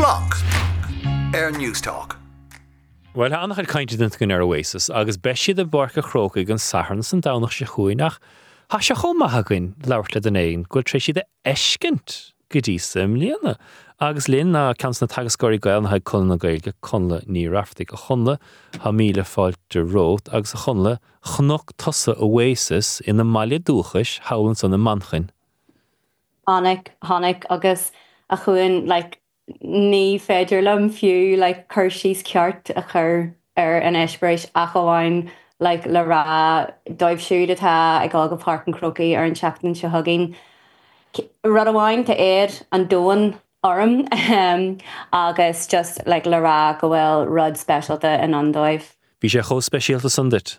Blog Newstalk. Well, annach ar cainte dint gon ar Oasis, agus beisi de barca chróca gan saharn san dánach se chuoinach, ha se chomahagan laurtla den éin, go treisi de eskent gydí sim líana. Agus linn na cans na tagasgóri gael na haid conla gaelge conla ní raftig a chonla ha míle fáilt de rót agus a chonla chnoc tosa Oasis in na maile dúchas howlan san na manchin. Honnig agus a chuin ní féidir lem fiú chuirsís ceart a chur an eisbreis a goháin le rá dóibh siúd atá ag gáil go Páirc an Crocaí ar an teachtain se hagin. Rud amháin tá éad an dóin orm agus just le rá go bhfuil rud speisialta in an dóibh. Bhí sé chó speisialta san dit?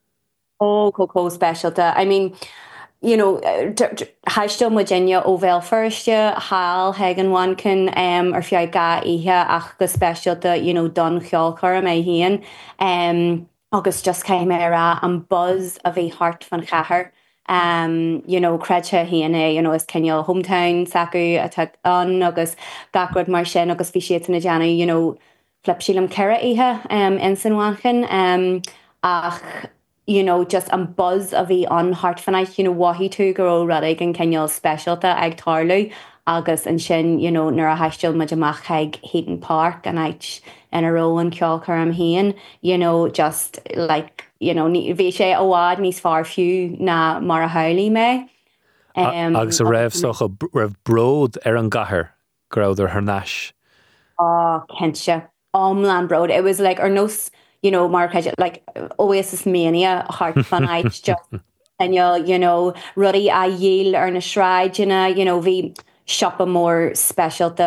Có speisialta. I mean, you know, haistil Virginia ó bhéil firste, hál hegan wancin ar fiag ga ihe ach go speisialta, you know, don cheolchar mé hían. Agus just céim rá an buzz a bhí hart fan chathair. You know, creidse híana, you know, is ceol hometown sacu atá an agus gacrod mar sin agus bhí siad na deanna, you know, flip sílam ceire ihe in san wancin. Ach, you know, just an buzz a bhí an hart fannaich, you know, wahí tú go ró rudig an ceol speisialta ag tarlú agus an sin, you know, nuair a haistil muid amach ag Heaton Park an ait in a ró an ceolchar am hían, you know, just you know, bhí sé óhád níos far fiú na mar a hailí mé. Agus a raibh socha raibh bród ar an gahar gráidir harnáis. Kense. Omlan bród. It was ar nós, you know, Mark, Oasis mania, hart fan ait just, and you know, ruddy a yield ar na shraid, you know, vi shop a more special the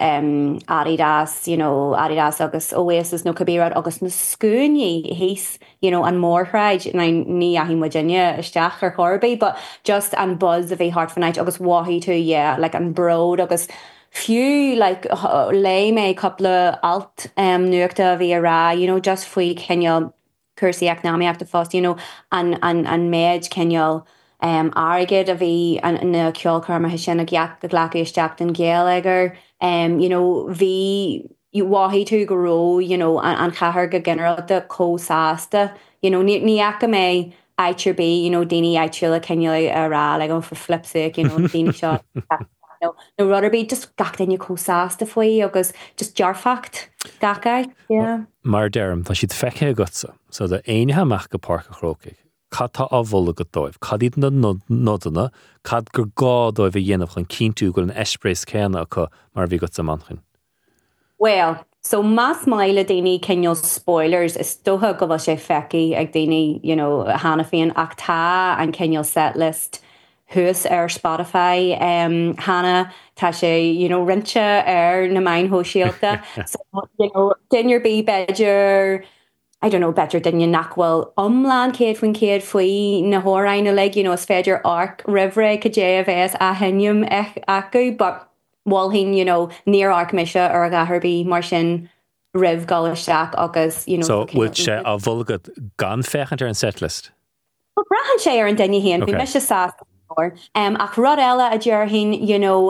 Adidas, you know, Adidas agus Oasis no kabira agus na skooni he's, you know, and more shraid, and ni ahi Virginia isteach ar Corby, but just an buzz of a hart fan ait agus wahi too, yeah, an broad agus few lay me couple alt nuachta bhí rá, you know, just faoi ceol cursaí economy after fast, you know, and maid ceol airgid a bhí na ceolchar mar sin a gceach go ghlacha isteach den géalagar, you know, bhí wahí tú go ró, you know, an chathair go generalta cósáasta, you know, ní aca mé aitirbe, you know, daoine aitriúla ceol a rá, an for flip's sake, you know, daoine seo. No rudderby just gach den you cósáasta faoi agus just jarfacht gacha, yeah. Mar derm, tá siad feiche a gutsa, so da einhe amach go Páirc an Crocaí. Cad tá ábhla go dóibh, cad iad na nodana, cad gur gá dóibh a dhéanamh chun cíntu go an eisbreis céanna acu mar bhí gutsa manchin. Well, so más maile daoine ceol spoilers is dótha go bhfuil sé feici ag daoine, you know, hána féin ach tá an ceol setlist hús ar Spotify, Hannah, tá sé, you know, rinse ar na main hóisialta. So, you know, dinner be better, I don't know, better than you nachwell omlan céad faoi na hórain you know, is féidir arc rivre cajavs a henium acu, but walhin, you know, near arc misha or a gaherby mar sin riv galisteach agus, you know. So, would sé a vulgad gan fechant ar an setlist? Well, brahan sé ar an daine hían, bhí misha sás. Ach rud eile a dúirthain, you know,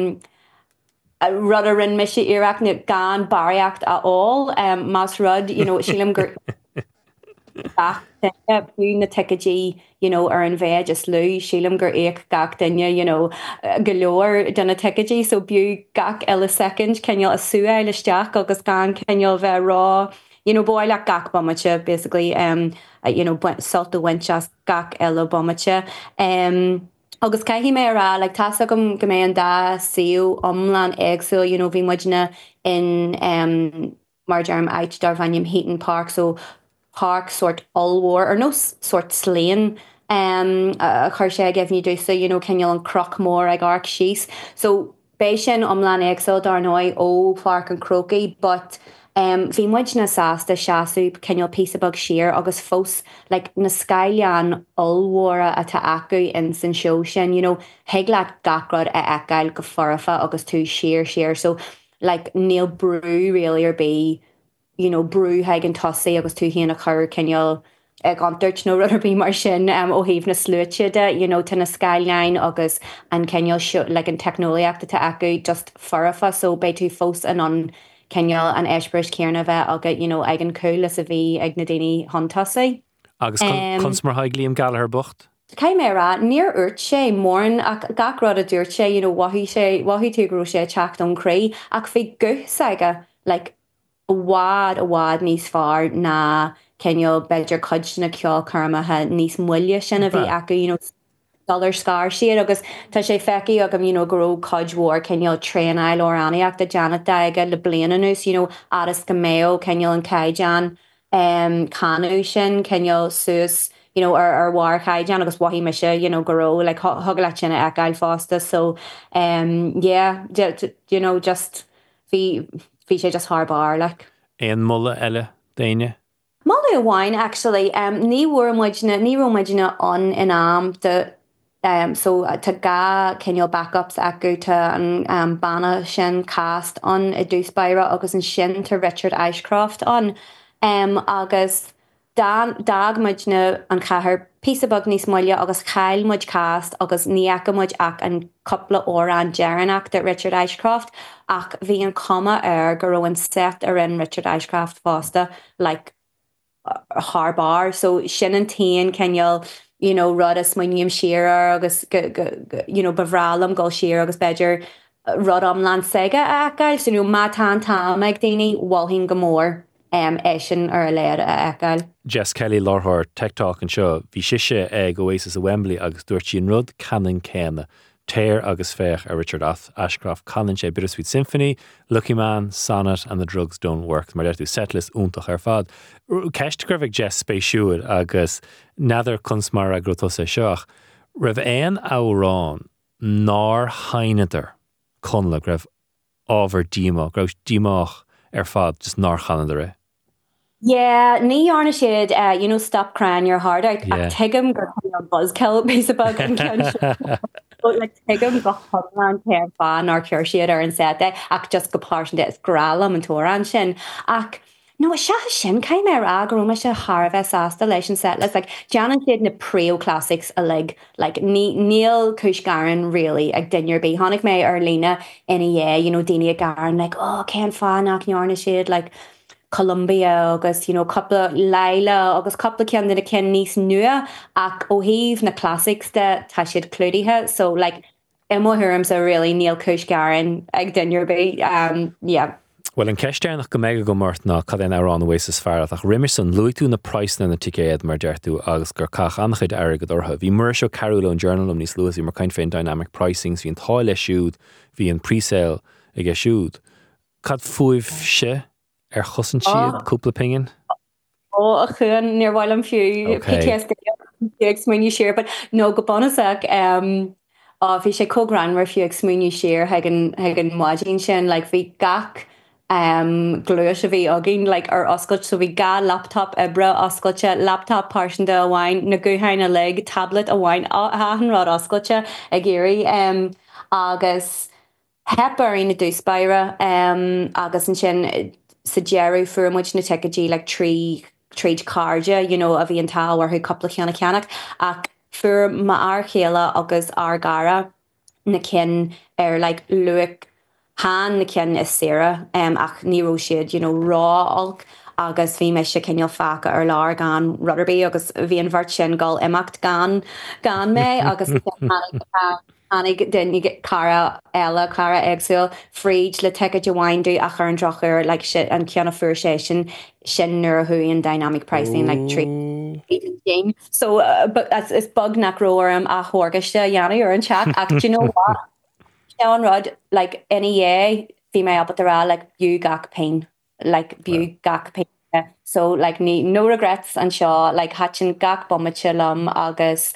rud a rin misisi iireach na gan bariacht a all, mas rud, you know, sílim gur bach bú na ticketí, you know, ar an bheith just lú, sílim gur éach gach daine, you know, galoor duna ticketí, so bú gach eile second, ceol a suail isteach agus gan ceol bheith rá, you know, boy like gach bomacha, basically, you know, salt the winchas gach eile bomacha, agus caihi mé rá, tasa gom go mé an dá síú omlan éagsúil, you know, bhí muidna in mar dearm ait dar bhainnim Heaton Park, so park sort allwar, or no sort sléin, a chuir sé gefní dúsa, you know, ceol an croc mór ag arc síos. So bé sin omlan éagsúil dar nói ó Páirc an Crocaí, but bhí muid na sásta seaasú ceol písabag siar agus fós na scailian allmhóra atá acu in san seo sin, you know, heagla gacrod a ecail go forrafa agus tú siar. So níl brú really ar bé, you know, brú heag an tosaí agus tú híana a chur ceol ag an dúirt nó ruidir bí mar sin ó híomh na slúteide, tá na skyline agus an ceol siú le an technoliaachta tá acu just forfa so bé tú fós an ceol an eisbris céarna bheith agad ag an coollas a bhí ag na daoine hantasaí. Agus cons mar haig líam Gallagher Bucht? Cai mé ra, níor urt sé mórin ach gachrad a dúirt sé, wahí tú grú sé teach don cré, ach fé gus aige, like, a wad níos far na ceol beidir cuid na ceol carmathe níos muile sin a bhí acu, dollar scar siad agus tá sé feici agam gurú codhór ceol tréan eil óránaíach de Janet daige le bliananús, aras go méo ceol an caijan canú sin ceol suas, ar war caijan agus wahí me se, gurú le thug le sinna ag gail fásta, so just bhí sé just thbar like. Éon mulla eile daine? Mulla amháin actually, ní romaidna an in am de so tá ga ceol backups acu tá an banna sin cast an I dús baire agus an sin tá Richard Ashcroft an agus dag muidna an chathair písabag níos muile agus chail muid cast agus níacha muid ach an coppla órán dearannach de Richard Ashcroft ach bhí an comma gur roin set ar in Richard Ashcroft fásta like harbar, so sin an tain ceol rud a smuoiníam siar agus bhrálam gáil siar agus beidir rud amlan saige a eáil, so má tá ag daoine bhilhín go mór sin ar a léir a eáil. Jess Kelly láthir TikTok an seo, bhí siise ag Oasis a Wembley agus dúirt sin rud canan céna. Téir agus féach a Richard Ashcroft canan sé Bittersweet Symphony, Lucky Man, Sonnet and the Drugs Don't Work, mar deirtú setlist úntach ar fad. Ceist gur bheith Jess spéisiúil agus nadidir cunsmar a grotosa seach. Raibh éon árán nar haineidir conla raibh ábhar dímach, raibh dímach ar fad just nar chanaidir é. Yeah, ní arna siad, stop crying your heart out. Yeah. Ach tuigim gur buzzkill basically an ceann but like tuigim go hoglan pear fan or cure siad ar an sete ach just go páirsin de is grálam an tóran sin ach no se sin caiim ar agróma se Harvest asta leis an setlist like Janan siad na preo classics a like Neil Cushgaran really ag dinner be honnig me ar lína ina Dina Garan like oh cén fan ach nearna siad like Columbia agus coupla Laila agus coupla cean na cin níos nua ach ó híomh na classics de tá siad clúdaithe so like imóthúrams a really Neil Cushgaran ag dinner be yeah. Well, an ceistearnach go méga go mort ná cad éon árán Oasis fearrat ach rimerson luigh tú na praisna na ticéad mar deirtú agus gur cach annachid airgad ortha. Bhí mar seo carúla an journalum níos luas í mar caint féin dynamic pricings, hí an táil siúd, hí an presale ag siúd. Cad fuaimh se ar chosan siad cúpla pingin? A chuan níor bhil an fiú PTSD ag smuoinú siar, but nó go bonach bhí sé cógran mar fiú ag smuoinú siar ag an máidín sin, like bhí gach glúis a bhí agin like ar oscailt so bhí ga laptop ibre oscailte laptop páirsin de amháin na gúthain a lig tablet amháin an rád oscailte ag géirí agus hepar ina dúspáire agus an sin sa Jerry fuamuid na teicetí like tríd cardja, a bhí an táhar chu coppla cheannach ach fuair ma ar chéile agus ar gara na cin ar like luic Han na cin is Sarah ach níró siad rá alc agus bhí me se cinneal faca ar lár gan Rutherby agus bhí an bhart sin gáil imacht gan mé agus Hannig den cara ela cara exil fríd le techa dehaindú a chu an drochar like shit an ceanna fuair sé sin nuair chuí dynamic pricing like tree so but is bug nach roarm a thugaiste dheanana ar an chat ach what Sean Rudd like NEA bhí mé ab rá like bú gach pain like bú gach pain so like no regrets an seo like hatchin gach bommachilum agus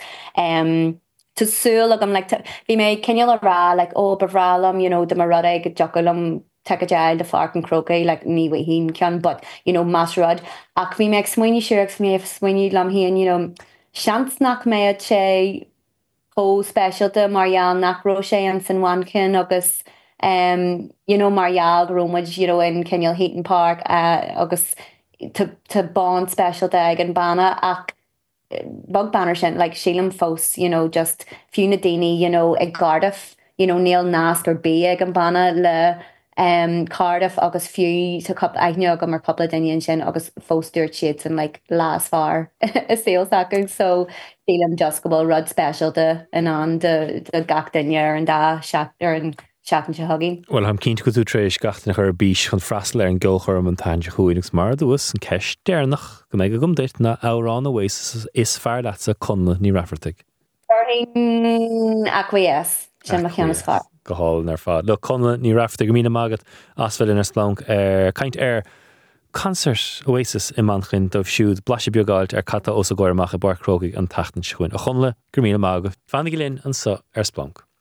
Tásúil agam like bhí mé cinneal a rá like bhrálam de mar rud ag joculum tecadeil de farc an crocaí like ní hín cean but más rud ach bhí me ag smuoinú siar mé smuoinú lam híon seans nach méad sé ó specialta Marial nach ro sé an San Juancin agus Marial romuid in Kenneal Heaton Park agus to bond special dag and banna ach bug banner sin like Sheelam Fos, just few Nadini, ag Cardiff, Neil Nask or B ag an banna le Cardiff agus few to cup agnew mar couple of Dinian sin agus Fos Stuart Sheets and like last far a sales acting so Sheelam just go rud special de and on the gach Dinia and da Shachter and Chatting to hugging. Well, I'm keen to go to Trish gacht nach bís chun frasler an gulchor an tan chuúigs mar dus an ceis dénach go mé gom dit na árán Oasis is fear that's a conla ní raffertig. Acquiesce sin ma cheannas far. Go hall nar fad. Lo conla ní raffertig mína magad asfel in Splunk kaint concert Oasis in manchin dóibh siúd blase beagailt cata os a goirmach a bar crogig an tachtan chuin. A chunla gur mína magad. Fannig linn an sa Splunk.